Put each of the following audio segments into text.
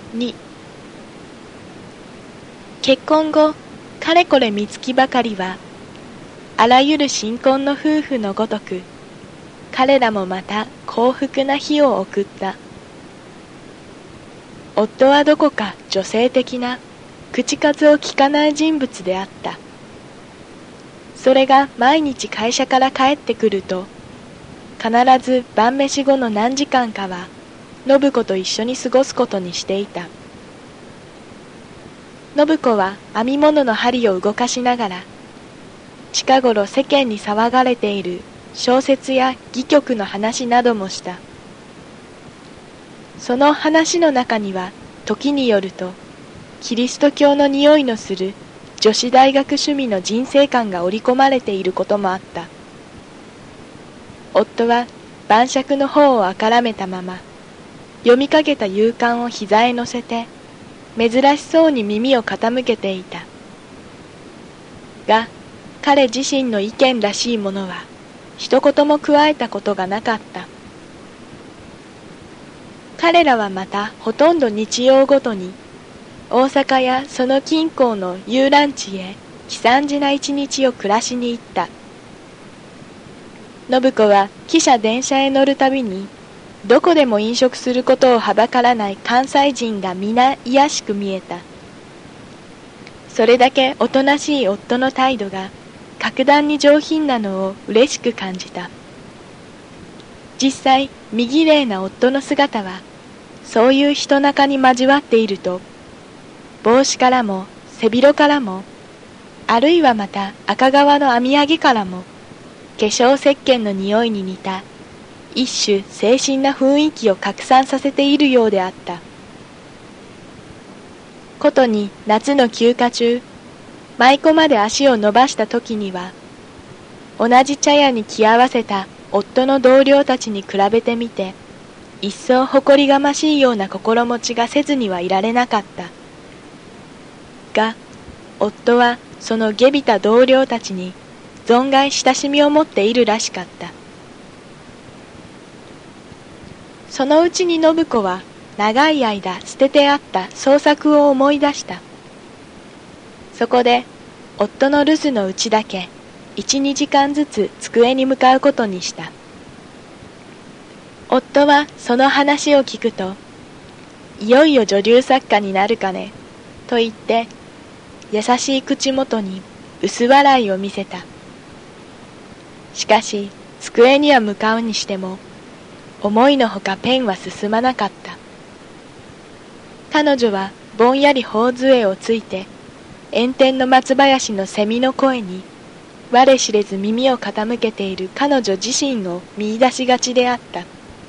2結婚後、かれこれ三月ばかりは、あらゆる新婚の夫婦のごとく、彼らもまた幸福な日を送った。夫はどこか女性的な、口数を聞かない人物であった。それが毎日会社から帰ってくると、必ず晩飯後の何時間かは、信子と一緒に過ごすことにしていた。信子は編み物の針を動かしながら、近頃世間に騒がれている小説や戯曲の話などもした。その話の中には、時によると、キリスト教の匂いのする女子大学趣味の人生観が織り込まれていることもあった。夫は晩酌の方をあからめたまま、読みかけた夕刊を膝へ乗せて、珍しそうに耳を傾けていた。が、彼自身の意見らしいものは、一言も加えたことがなかった。彼らはまたほとんど日曜ごとに、大阪やその近郊の遊覧地へ悲惨事な一日を暮らしに行った。信子は汽車電車へ乗るたびに、どこでも飲食することをはばからない関西人が皆卑やしく見えた。それだけおとなしい夫の態度が格段に上品なのを嬉しく感じた。実際、見綺麗な夫の姿は、そういう人中に交わっていると、帽子からも背広からも、あるいはまた赤革の編み上げからも、化粧石鹸の匂いに似た、一種清新な雰囲気を拡散させているようであった。ことに夏の休暇中、舞妓まで足を伸ばした時には、同じ茶屋に気合わせた夫の同僚たちに比べてみて、一層誇りがましいような心持ちがせずにはいられなかった。が、夫はその下びた同僚たちに存外親しみを持っているらしかった。そのうちに信子は長い間捨ててあった創作を思い出した。そこで夫の留守のうちだけ1、2時間ずつ机に向かうことにした。夫はその話を聞くと、いよいよ女流作家になるかね、と言って、優しい口元に薄笑いを見せた。しかし、机には向かうにしても、思いのほかペンは進まなかった。彼女はぼんやり頬杖をついて、炎天の松林の蝉の声に、我知れず耳を傾けている彼女自身を見出しがちであった。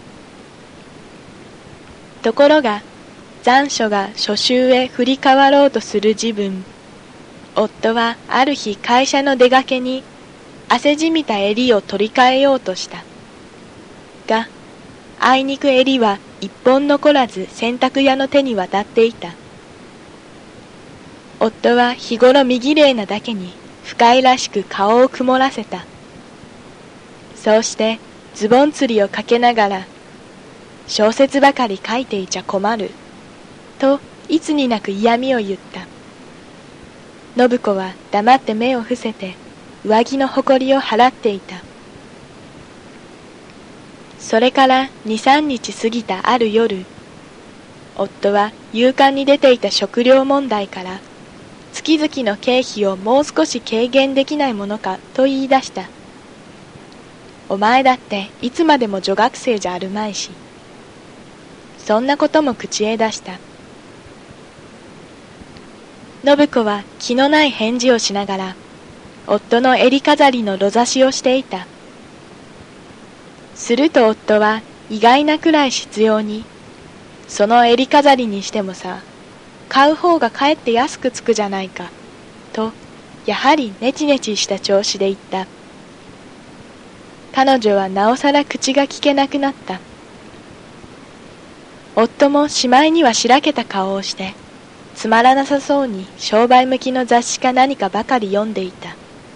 ところが、残暑が初秋へ振り変わろうとする時分、夫はある日会社の出がけに、汗じみた襟を取り替えようとした。が、あいにく襟は一本残らず洗濯屋の手に渡っていた。夫は日頃見綺麗なだけに不快らしく顔を曇らせた。そうしてズボン釣りをかけながら、小説ばかり書いていちゃ困る、といつになく嫌味を言った。信子は黙って目を伏せて上着のほこりを払っていた。それから2、3日過ぎたある夜、夫は夕刊に出ていた食料問題から月々の経費をもう少し軽減できないものかと言い出した。お前だっていつまでも女学生じゃあるまいし。そんなことも口へ出した。信子は気のない返事をしながら、夫の襟飾りのろ差しをしていた。すると夫は意外なくらい執拗に、その襟飾りにしてもさ、買う方がかえって安くつくじゃないか、と、やはりネチネチした調子で言った。彼女はなおさら口が聞けなくなった。夫もしまいにはしらけた顔をして、つまらなさそうに商売向きの雑誌か何かばかり読んでいた。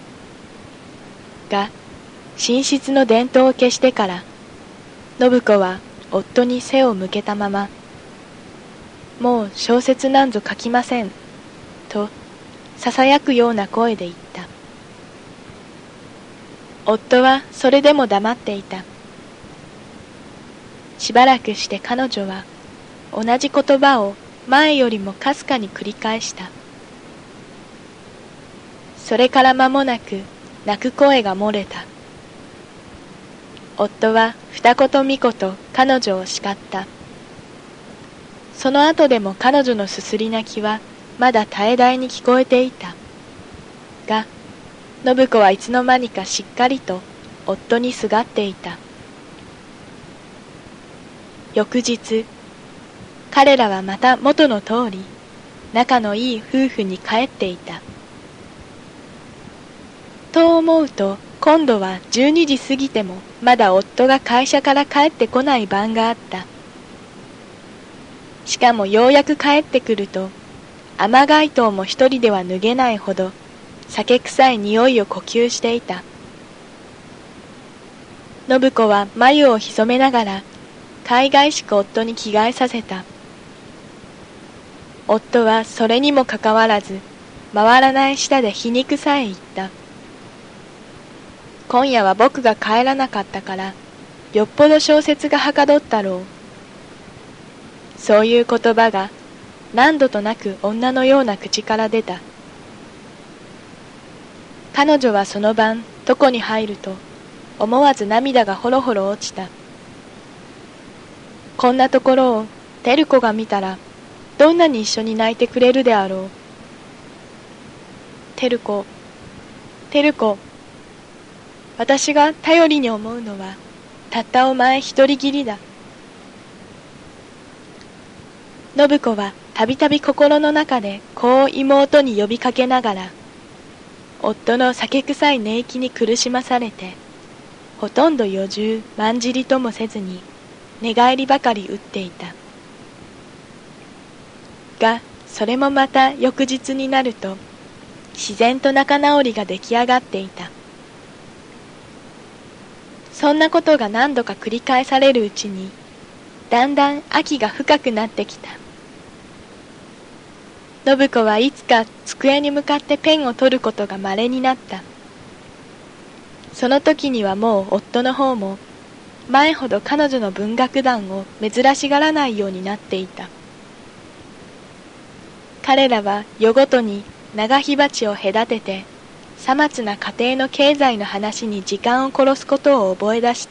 が、寝室の電灯を消してから、信子は夫に背を向けたまま、 もう小説なんぞ書きません、と囁くような声で言った。夫はそれでも黙っていた。しばらくして彼女は同じ言葉を前よりもかすかに繰り返した。それから間もなく泣く声が漏れた。夫は二言三言彼女を叱った。その後でも彼女のすすり泣きはまだ絶え絶えに聞こえていた。が、信子はいつの間にかしっかりと夫にすがっていた。翌日、彼らはまた元の通り、仲のいい夫婦に帰っていた。と思うと、今度は12時過ぎてもまだ夫が会社から帰ってこない晩があった。しかもようやく帰ってくると、雨街灯も一人では脱げないほど酒臭い匂いを呼吸していた。信子は眉を潜めながら、海外しく夫に着替えさせた。夫はそれにもかかわらず、回らない舌で皮肉さえ言った。今夜は僕が帰らなかったから、よっぽど小説がはかどったろう。そういう言葉が何度となく女のような口から出た。彼女はその晩床に入ると思わず涙がほろほろ落ちた。こんなところを照子が見たらどんなに一緒に泣いてくれるであろう。照子、私が頼りに思うのはたったお前一人きりだ。信子はたびたび心の中でこう妹に呼びかけながら、夫の酒臭い寝息に苦しまされて、ほとんど夜中まんじりともせずに寝返りばかり打っていた。が、それもまた翌日になると、自然と仲直りが出来上がっていた。そんなことが何度か繰り返されるうちに、だんだん秋が深くなってきた。信子はいつか机に向かってペンを取ることが稀になった。その時にはもう夫の方も、前ほど彼女の文学団を珍しがらないようになっていた。彼らは夜ごとに長火鉢を隔てて、さまつな家庭の経済の話に時間を殺すことを覚え出した。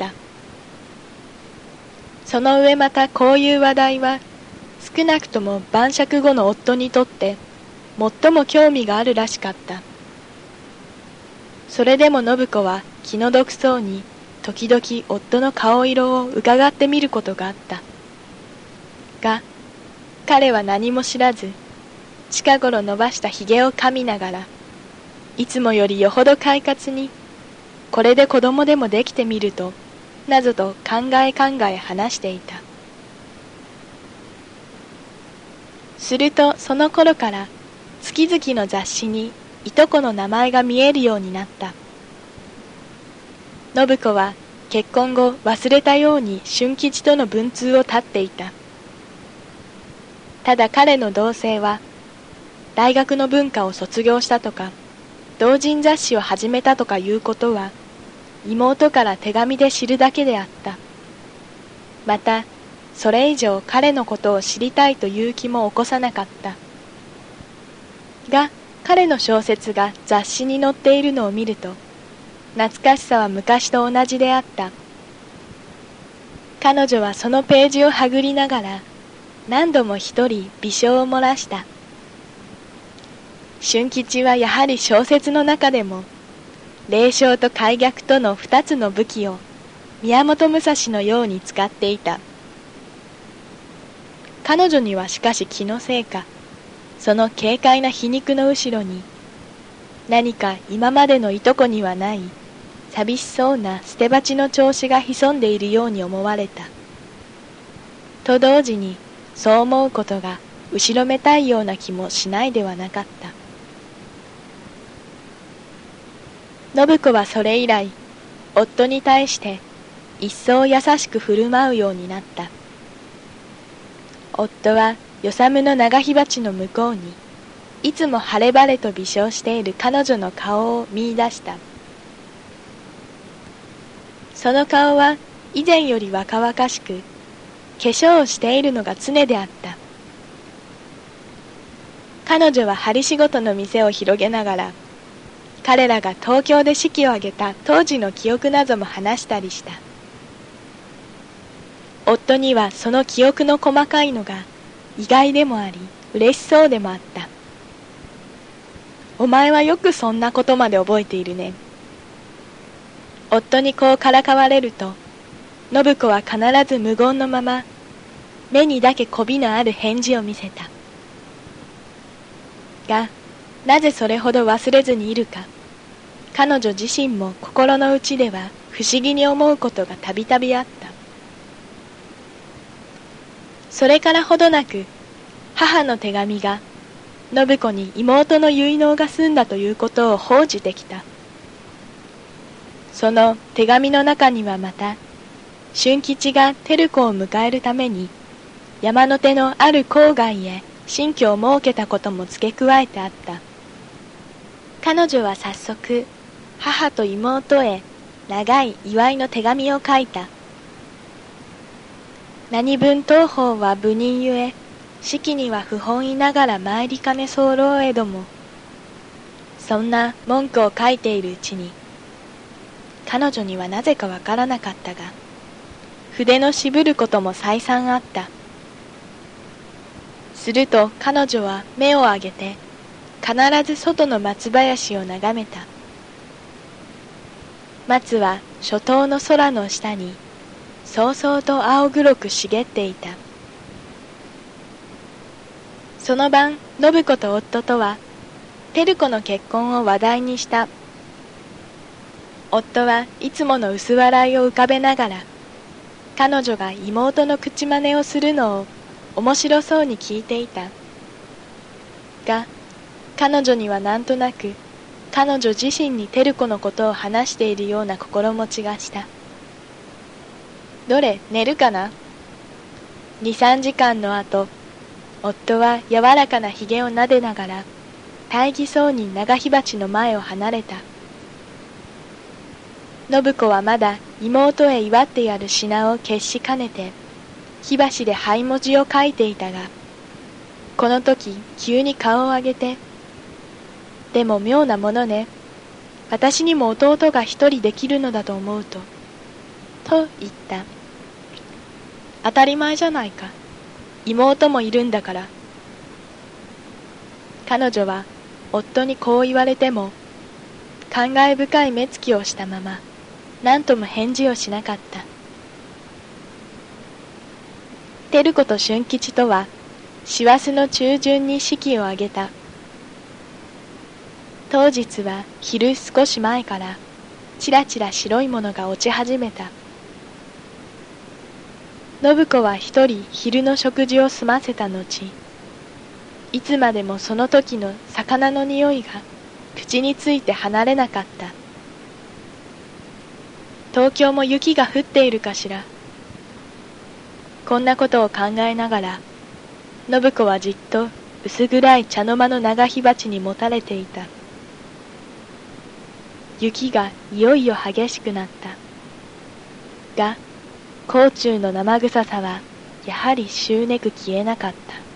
その上またこういう話題は、少なくとも晩酌後の夫にとって最も興味があるらしかった。それでも信子は気の毒そうに時々夫の顔色を伺ってみることがあった。が、彼は何も知らず、近頃伸ばしたひげを噛みながら、いつもよりよほど快活に、これで子供でもできてみると、などと考え話していた。するとその頃から月々の雑誌にいとこの名前が見えるようになった。信子は結婚後忘れたように俊吉との文通を絶っていた。ただ彼の同棲は大学の文化を卒業したとか同人雑誌を始めたとかいうことは妹から手紙で知るだけであった。またそれ以上彼のことを知りたいという気も起こさなかった。が、彼の小説が雑誌に載っているのを見ると、懐かしさは昔と同じであった。彼女はそのページをはぐりながら、何度も一人微笑を漏らした。俊吉はやはり小説の中でも、霊障と開逆との二つの武器を宮本武蔵のように使っていた。彼女にはしかし気のせいか、その軽快な皮肉の後ろに、何か今までのいとこにはない、寂しそうな捨て鉢の調子が潜んでいるように思われた。と同時に、そう思うことが後ろめたいような気もしないではなかった。信子はそれ以来、夫に対して一層優しく振る舞うようになった。 夫は与謝の長火鉢の向こうに、いつも晴れ晴れと微笑している彼女の顔を見出した。その顔は以前より若々しく、化粧をしているのが常であった。彼女は針仕事の店を広げながら、彼らが東京で式を挙げた当時の記憶なども話したりした。夫にはその記憶の細かいのが意外でもあり、嬉しそうでもあった。お前はよくそんなことまで覚えているね。夫にこうからかわれると、信子は必ず無言のまま、目にだけ媚びのある返事を見せた。が、なぜそれほど忘れずにいるか、彼女自身も心の内では不思議に思うことがたびたびあった。それからほどなく、母の手紙が、信子に妹の結納が済んだということを報じてきた。その手紙の中にはまた、俊吉が照子を迎えるために、山の手のある郊外へ新居を設けたことも付け加えてあった。彼女は早速、母と妹へ長い祝いの手紙を書いた。何分当方は部人ゆえ、式には不本意ながら参りかね候えども。そんな文句を書いているうちに、彼女にはなぜかわからなかったが、筆の渋ることも再三あった。すると彼女は目を上げて、必ず外の松林を眺めた。松は初冬の空の下に、そうそうと青黒く茂っていた。その晩、信子と夫とは、照子の結婚を話題にした。夫はいつもの薄笑いを浮かべながら、彼女が妹の口真似をするのを面白そうに聞いていた。が、彼女にはなんとなく、彼女自身に照子のことを話しているような心持ちがした。どれ、寝るかな？ 2、3時間の後、夫は柔らかなひげをなでながら、大儀そうに長火鉢の前を離れた。信子はまだ妹へ祝ってやる品を決しかねて、火箸で灰文字を書いていたが、この時急に顔を上げて、でも妙なものね。私にも弟が一人できるのだと思うと、と言った。当たり前じゃないか。妹もいるんだから。彼女は夫にこう言われても、感慨深い目つきをしたまま、何とも返事をしなかった。照子と俊吉とは、師走の中旬に式を挙げた。当日は昼少し前から、ちらちら白いものが落ち始めた。信子は一人昼の食事を済ませた後、いつまでもその時の魚の匂いが口について離れなかった。東京も雪が降っているかしら。こんなことを考えながら、信子はじっと薄暗い茶の間の長火鉢にもたれていた。雪がいよいよ激しくなった。が、甲冑の生臭さはやはりしゅうねく消えなかった。